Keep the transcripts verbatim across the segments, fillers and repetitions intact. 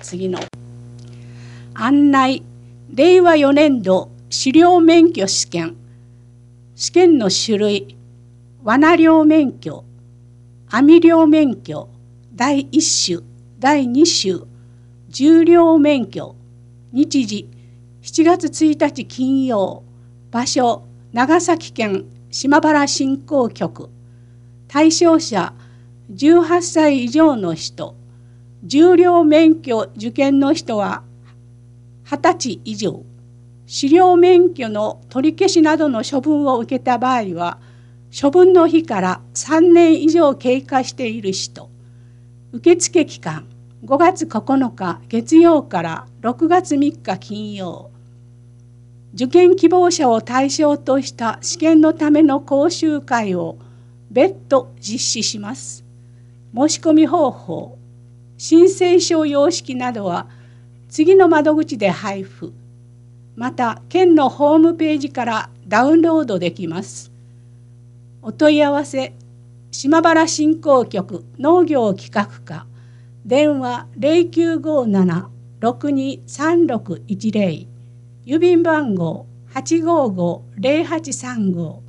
次の案内。れいわよねんど狩猟免許試験。試験の種類。罠猟免許、網猟免許、だいいっ種、だいに種、重猟免許。日時しちがつついたち金曜。場所長崎県島原振興局。対象者じゅうはっさい以上の人。重猟免許受験の人ははたち以上。狩猟免許の取り消しなどの処分を受けた場合は、処分の日からさんねん以上経過している人。受付期間ごがつここのか月曜からろくがつみっか金曜。受験希望者を対象とした試験のための講習会を別途実施します。申し込み方法。申請書様式などは次の窓口で配布。また県のホームページからダウンロードできます。お問い合わせ島原振興局農業企画課。電話 ゼロきゅうごなな ろくにさんろくいちゼロ。郵便番号 はちごーごーゼロはちさんご。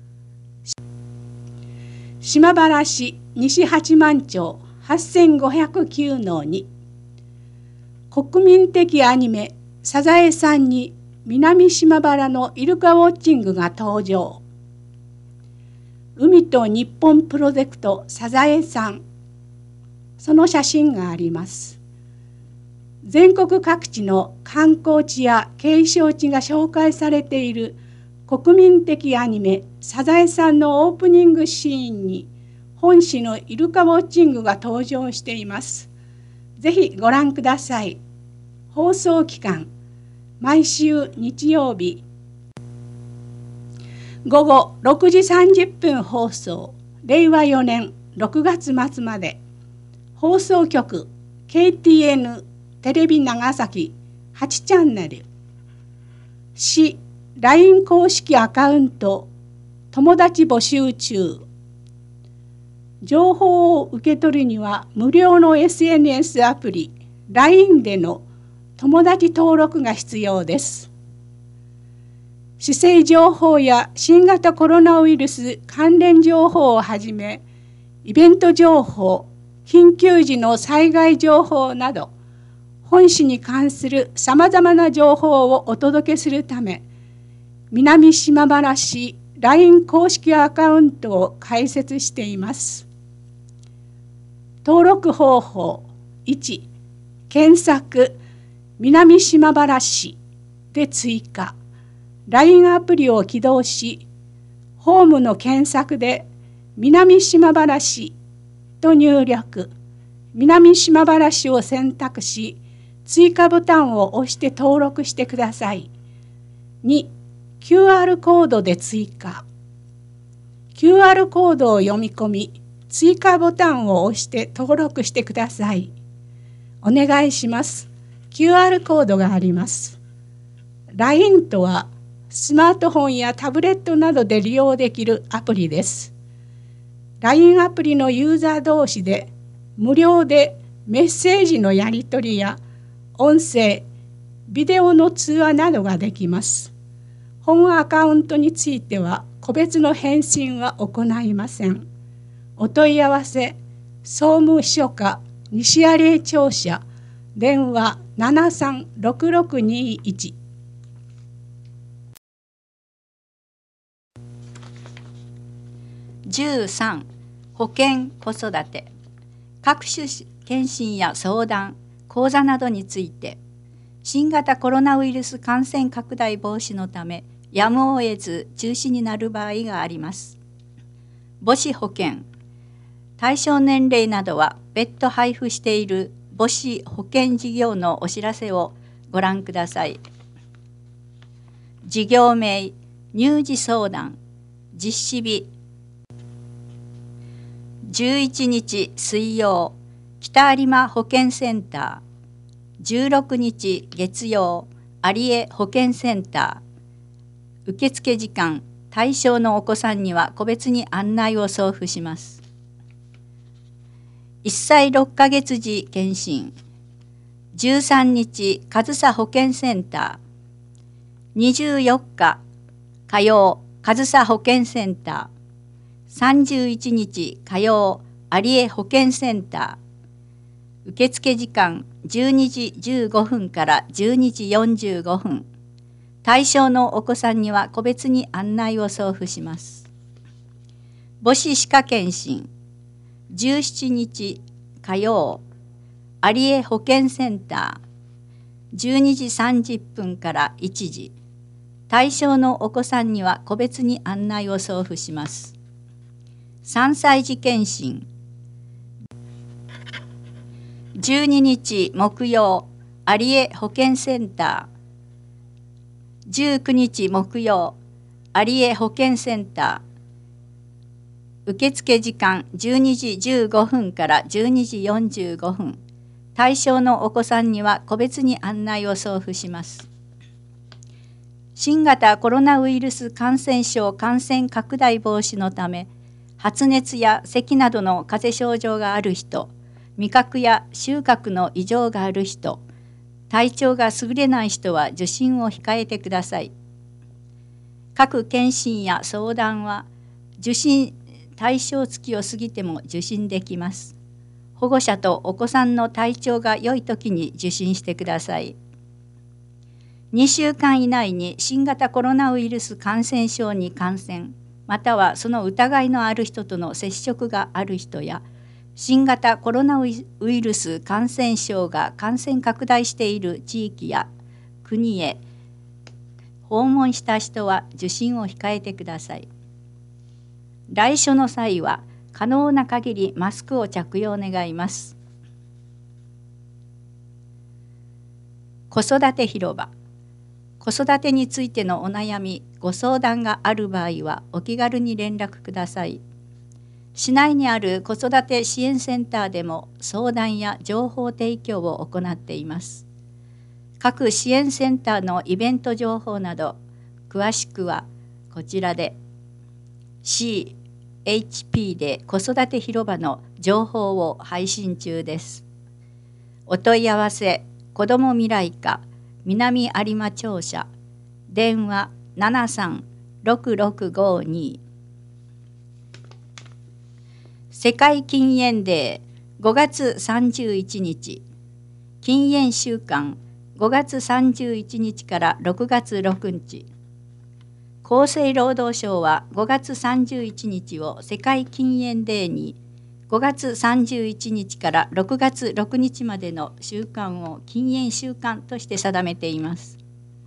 島原市西八幡町はっせんごひゃくきゅうのに。国民的アニメサザエさんに南島原のイルカウォッチングが登場。海と日本プロジェクトサザエさん。その写真があります。全国各地の観光地や景勝地が紹介されている国民的アニメサザエさんのオープニングシーンに本誌のイルカウォッチングが登場しています。ぜひご覧ください。放送期間毎週日曜日ごごろくじさんじゅっぷん放送。れいわよねんろくがつまつまで。放送局 ケーティーエヌ テレビ長崎はちチャンネル。市 ライン 公式アカウント友達募集中。情報を受け取るには無料の エスエヌエス アプリ ライン での友達登録が必要です。市政情報や新型コロナウイルス関連情報をはじめ、イベント情報、緊急時の災害情報など、本市に関するさまざまな情報をお届けするため、南島原市 ライン 公式アカウントを開設しています。登録方法いち、検索南島原市で追加。ライン アプリを起動し、ホームの検索で南島原市と入力。南島原市を選択し、追加ボタンを押して登録してください。に、キューアール コードで追加。キューアール コードを読み込み、追加ボタンを押して登録してください。お願いします。キューアール コードがあります。ライン とは、スマートフォンやタブレットなどで利用できるアプリです。ライン アプリのユーザー同士で無料でメッセージのやり取りや音声、ビデオの通話などができます。本アカウントについては個別の返信は行いません。お問い合わせ、総務署課西有江庁舎、電話ななさんろくろくにいち。 じゅうさん、保健・子育て。各種検診や相談、講座などについて、新型コロナウイルス感染拡大防止のため、やむを得ず中止になる場合があります。母子保健。対象年齢などは別途配布している母子保健事業のお知らせをご覧ください。事業名、乳児相談、実施日、じゅういちにち水曜、北有馬保健センター、じゅうろくにち月曜、有江保健センター。受付時間、対象のお子さんには個別に案内を送付します。いっさいろっかげつ時検診、 じゅうさんにち上総保健センター、にじゅうよっか火曜上総保健センター、さんじゅういちにち火曜有江保健センター。受付時間じゅうにじじゅうごふんからじゅうにじよんじゅうごふん。対象のお子さんには個別に案内を送付します。母子歯科検診じゅうしちにち火曜有江保健センター、じゅうにじさんじゅっぷんからいちじ。対象のお子さんには個別に案内を送付します。さんさい児検診じゅうににち木曜有江保健センター、じゅうくにち木曜有江保健センター。受付時間じゅうにじじゅうごふんからじゅうにじよんじゅうごふん。対象のお子さんには個別に案内を送付します。新型コロナウイルス感染症感染拡大防止のため、発熱や咳などの風邪症状がある人、味覚や収穫の異常がある人、体調が優れない人は受診を控えてください。各検診や相談は受診対象月を過ぎても受診できます。保護者とお子さんの体調が良いときに受診してください。にしゅうかん以内に新型コロナウイルス感染症に感染、またはその疑いのある人との接触がある人や、新型コロナウイルス感染症が感染拡大している地域や国へ訪問した人は受診を控えてください。来所の際は可能な限りマスクを着用願います。子育て広場。子育てについてのお悩み、ご相談がある場合はお気軽に連絡ください。市内にある子育て支援センターでも相談や情報提供を行っています。各支援センターのイベント情報など、詳しくはこちらで シーエイチピー で子育て広場の情報を配信中です。お問い合わせ、子ども未来課南有馬庁舎、電話ななさんろくろくごに。世界禁煙デーごがつさんじゅういちにち、禁煙週間ごがつさんじゅういちにちからろくがつろくにち。厚生労働省はごがつさんじゅういちにちを世界禁煙デーに、ごがつさんじゅういちにちからろくがつろくにちまでの週間を禁煙週間として定めています。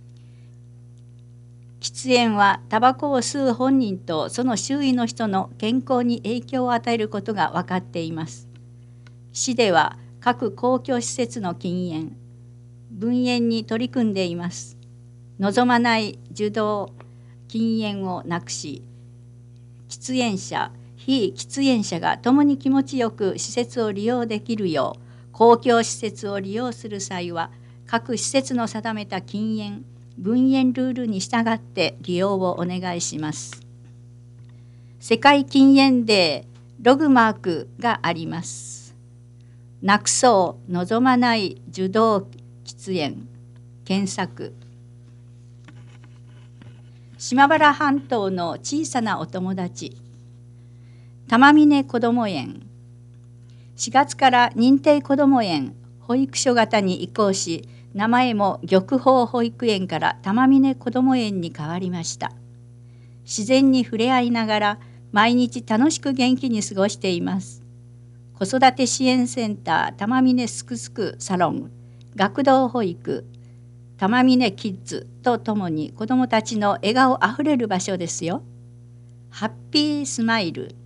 喫煙はタバコを吸う本人とその周囲の人の健康に影響を与えることが分かっています。市では各公共施設の禁煙、分煙に取り組んでいます。望まない受動禁煙をなくし、喫煙者、非喫煙者が共に気持ちよく施設を利用できるよう、公共施設を利用する際は各施設の定めた禁煙、分煙ルールに従って利用をお願いします。世界禁煙デーログマークがあります。なくそう望まない受動喫煙検索。島原半島の小さなお友達、玉峰こども園。しがつから認定こども園保育所型に移行し、名前も玉宝保育園から玉峰こども園に変わりました。自然に触れ合いながら毎日楽しく元気に過ごしています。子育て支援センター玉峰すくすくサロン、学童保育、玉峰キッズとともに子どもたちの笑顔あふれる場所ですよ。ハッピースマイル